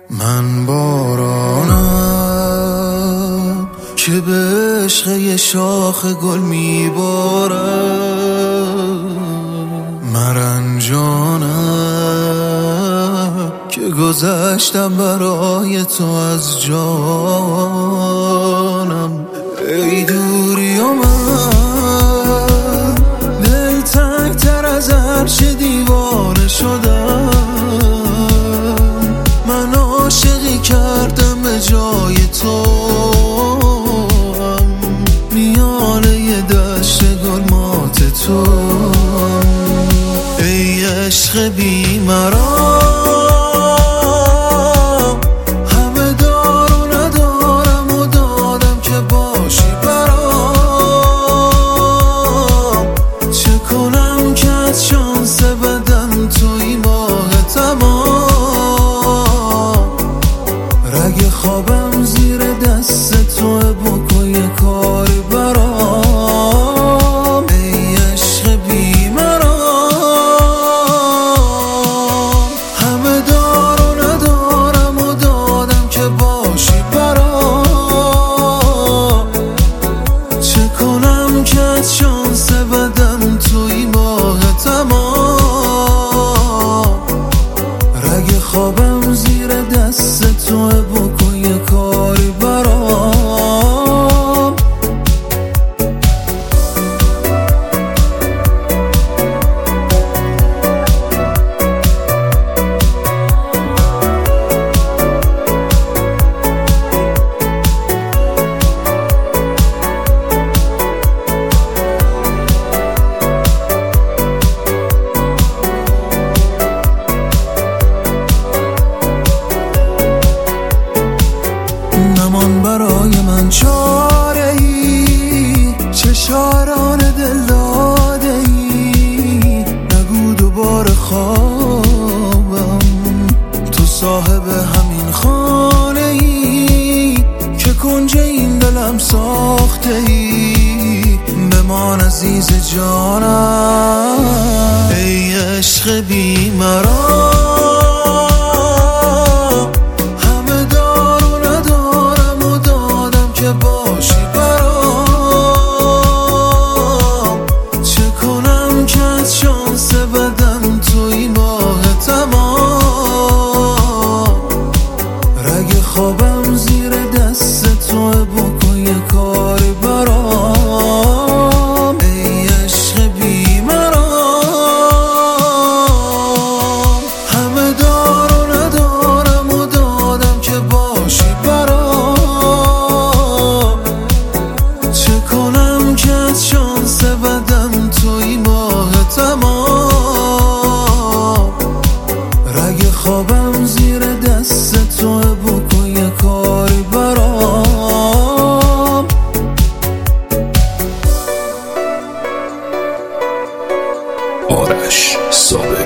من بارانم که به عشق یه شاخ گل میبارم، مرنجانم که گذشتم برای تو از جانم. ای دوری و من دل تنگ تر از هرچه دیوانه شدم، من عاشقی کردم به جای تو، میان یه دشت گل مات تو. ای عشق بی‌مرام، همه دار و ندارم و دادم که باشی برام. چه کنم که از شانس بدن توی ماه تمام، رگ خوابم زیر دست تو، بکن یه کاری برام. ای عشق بی‌مرام، همه دار و ندارم و دادم که باشی برام. چه کنم که از شانس بدن توی ماه تمام، رگ خوابم زیر دست تو، بکن یه کاری برام. نمان برای من چاره ای، چه شاران دل داده ای، نگو دوباره خوابم، تو صاحب همین خانه ای که کنج این دلم ساخته ای. بمان عزیز جانم، ای عشق بی‌مرام، همه دار و ندارم و دادم که باشی برام. چه کنم که از شانس بدن توی ماه تمام، رگ خوابم زیر دست تو، بکن یه کاری برام. ای عشق بی‌مرام، همه دار و ندارم و دادم که باشی برام. چه کنم که از شانس بدن توی ماه تمام، رگ خوابم زیر دست تو، بکن یه کاری برام. آرش صابر.